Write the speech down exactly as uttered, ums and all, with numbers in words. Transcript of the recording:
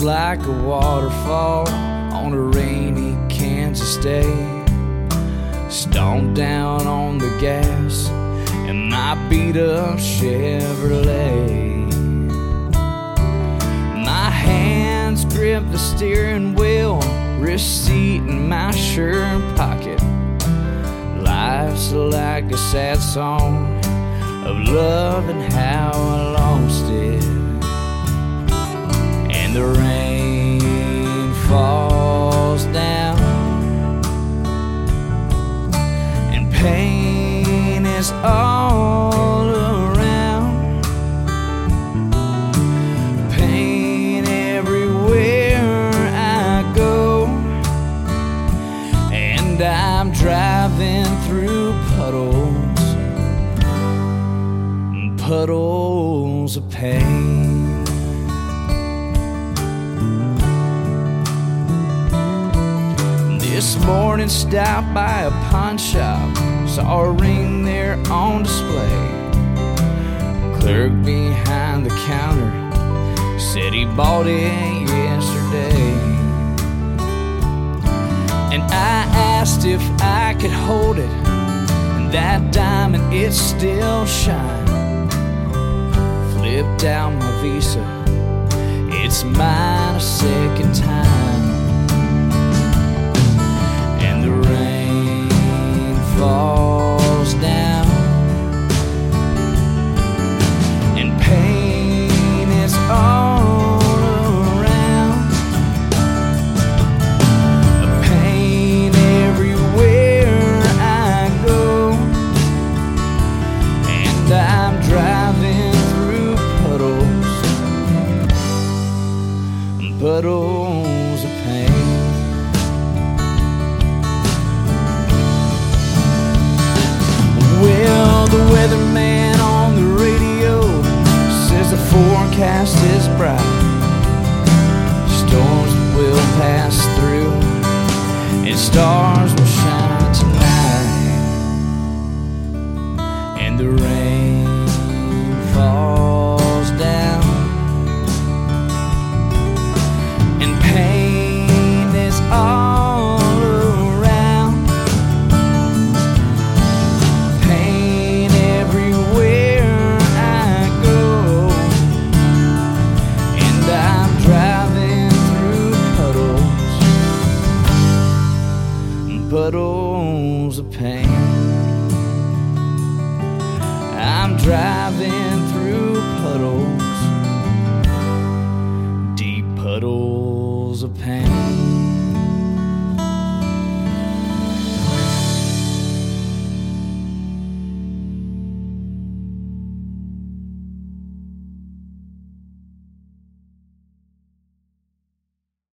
like a waterfall on a rainy Kansas day. Stomp down on the gas in my beat-up Chevrolet. My hands grip the steering wheel, receipt in my shirt pocket. Life's like a sad song of love and how I lost it. And the rain falls down, and pain is all around. Pain everywhere I go, and I'm driving through puddles, puddles of pain. This morning stopped by a pawn shop, saw a ring there on display. Clerk behind the counter said he bought it yesterday. And I asked if I could hold it, and that diamond, it still shines. Flipped out my Visa, it's mine a second time. And the rain falls down, and pain is all around. Pain everywhere I go, and I'm driving puddles of pain. Well, the weatherman on the radio says the forecast is bright. Storms will pass through, and stars will shine tonight. And the rain falls down, and pain is all around. Pain everywhere I go, and I'm driving through puddles, puddles of pain. I'm driving through puddles, deep puddles of pain.